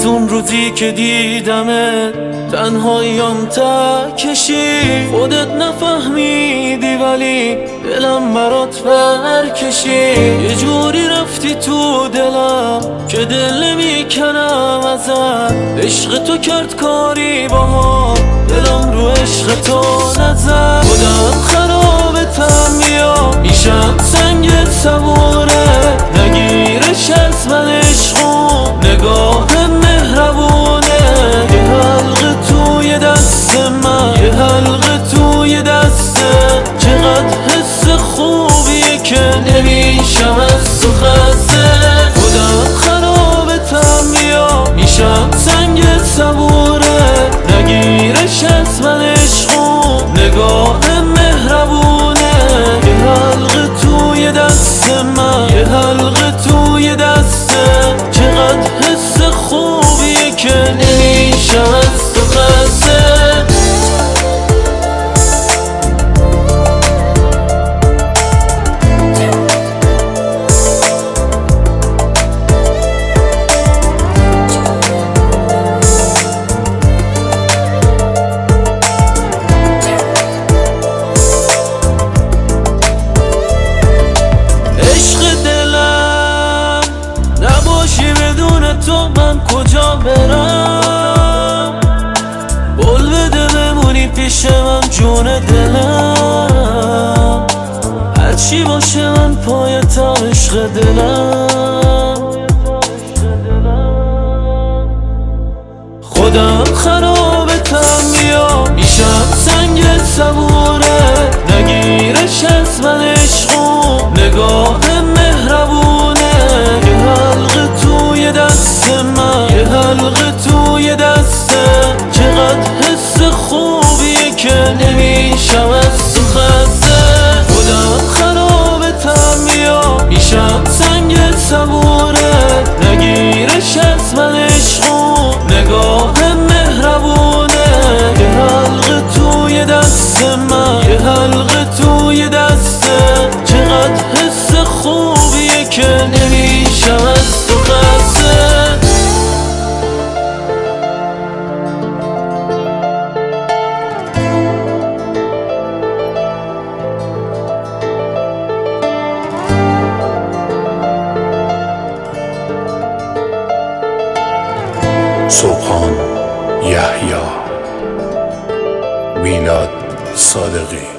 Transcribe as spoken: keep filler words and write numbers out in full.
از اون روزی که دیدمت تنهاییم تا کشی، خودت نفهمیدی ولی دلم برات پر کشی. یه جوری رفتی تو دلم که دل نمیکنم ازت، عشق تو کرد کاری باها، دلم رو عشق تو نزد. خودم خرابتم میام میشم سنگ صبوره، نگیرش از من عشقون نگاه مهربونه. یه حلقه توی دست من، یه حلقه توی دسته، چقدر حس خوبیه که نمیشم از تو خسته. خودم خرابتم میام میشم سنگ صبوره، نگیرش از من عشقون نگاه مهربونه. یه حلقه توی دست من، یه حلقه توی دسته، چقدر حس خوبیه که نمیشم از تو خسته. تو من کجا برم؟ بول بده بمونی پیش من جون دلم، هرچی باشه من پایتم عشق دلم. خودم خرابتم میام میشم سنگ صبوره، نگیرش از من عشقون نگاه مهربونه. یه حلقه توی دست من، یه حلقه توی دسته، چقدر حس خوبیه که نمیشم از تو خسته. خودم خرابتم میام میشم سنگ صبوره، نگیرش از من عشقون نگاه مهربونه. یه حلقه توی دست من، یه حلقه توی دسته، چقدر حس خوبیه که نمیشم از تو خسته. سبحان یحیی میلاد صادقی.